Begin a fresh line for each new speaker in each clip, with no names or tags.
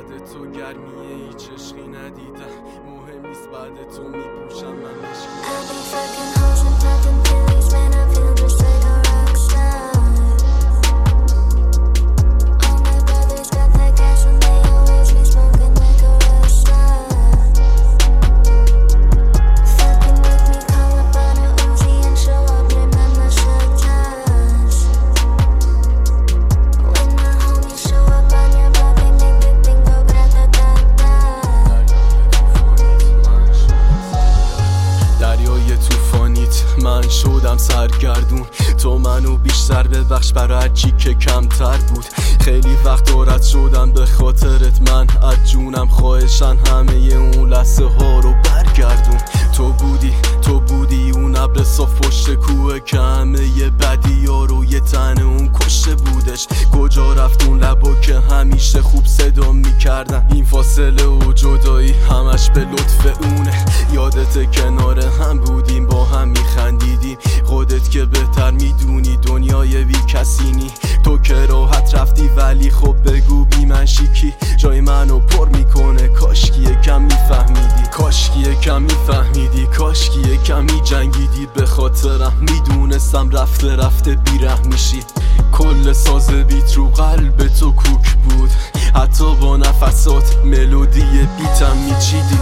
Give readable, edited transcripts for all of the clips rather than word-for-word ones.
بعد تو گرمیه هیچ عشقی ندیدم، مهم نیست بعد تو میپوشم من من شدم سرگردون، تو منو بیشتر ببخش برای هرچی که کمتر بود. خیلی وقت رد شدم به خاطرت، من از جونم خواهشن همه اون لحظه ها رو برگردون. تو بودی اون ابر صاف پشت کوه که همه بدی ها رو یه تن اون کشته بودش. کجا رفت اون لبا که همیشه خوب صدا میکردن؟ این فاصله و جدایی همش به لطف اونه. یادت کنار هم بودیم با هم میخندیدیم، خودت که بهتر میدونی دنیای بی کسینی. تو که راحت رفتی ولی خب بگو بی من شیکی جای منو پر میکنه. کاشکی یکم میفهمیدی، کاشکی یکم میفهمیدی، کاشکی یکم میجنگیدی به خاطرم. میدونستم رفته رفته بیره میشی. کل ساز بیت رو قلب تو کوک بود، حتی با نفسات ملودی بیتم میچیدی.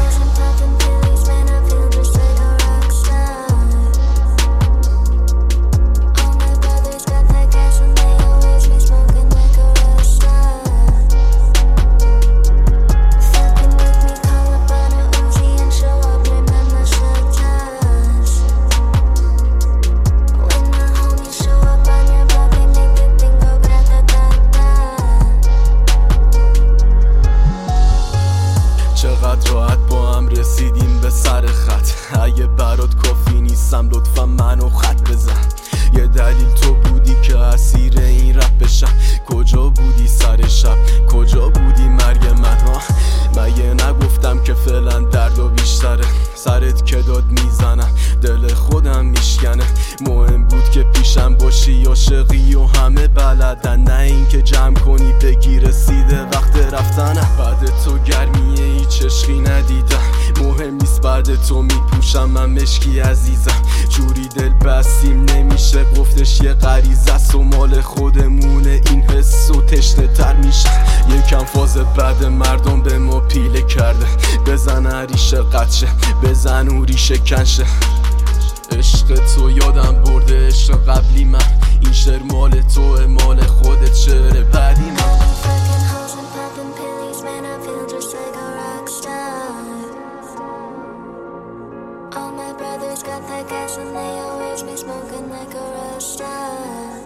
چقدر راحت با هم رسیدیم به سر خط. اگه برات کافی نیستم لطفا منو خط بزن. یه دلیل تو بودی که اسیر این رپ بشم. کجا بودی سر شب، کجا بودی مرگ من ها؟ مگه نگفتم که فعلا دردا بیشتره؟ سرت که داد میزنم دل خودم میشکنه. مهم بود که پیشم باشی، عاشقی و همه بلدن، نه این که جمع کنی بگی رسیده وقت رفتنه. بعد تو گرمیه هیچ عشقی ندیدم، مهم نیست بعد تو میپوشم من مشکی عزیزم. جوری دل بستیم نمیشه گفتش، یه غریزه است و مال خودمونه. این حس و تشنه تر میشه، یکم فاز بعد مردم به ما پیله کرده. بزن ریشه قدشه، بزن اون ریشه کنشه. عشق تو یادم برده عشق قبلی من. این شعر مال توه مال خودت، شعر بعدی من.
All my brothers got that gas and they always be smoking like a rockstar.